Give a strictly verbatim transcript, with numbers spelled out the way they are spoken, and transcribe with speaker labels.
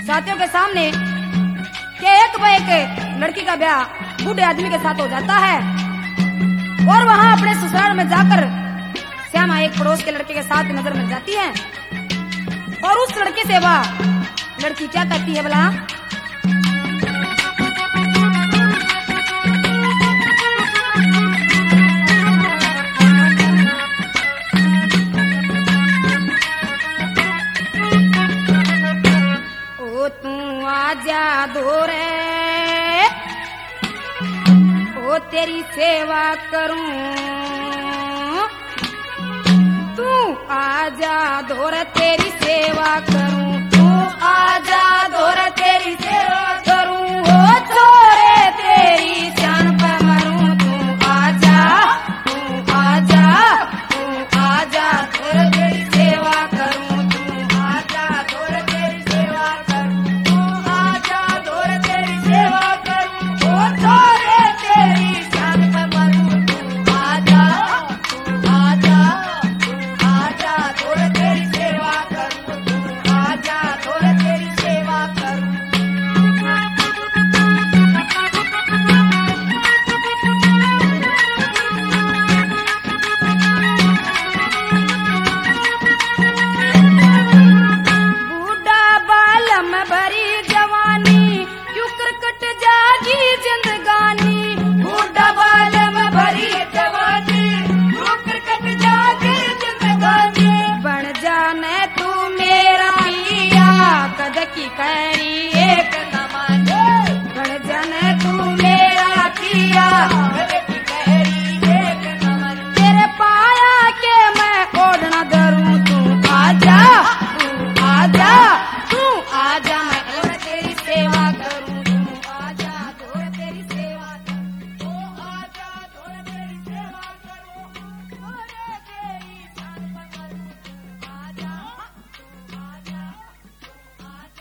Speaker 1: साथियों के सामने कि एक ब एक लड़की का ब्याह बूढ़े आदमी के साथ हो जाता है और वहां अपने ससुराल में जाकर श्यामा एक पड़ोस के लड़के के साथ नजर मिल जाती है और उस लड़के से वह लड़की क्या कहती है भला? ओ तू आजा दोरे, ओ तेरी सेवा करूं, तू आजा दोरे तेरी सेवा करूं, तू आजा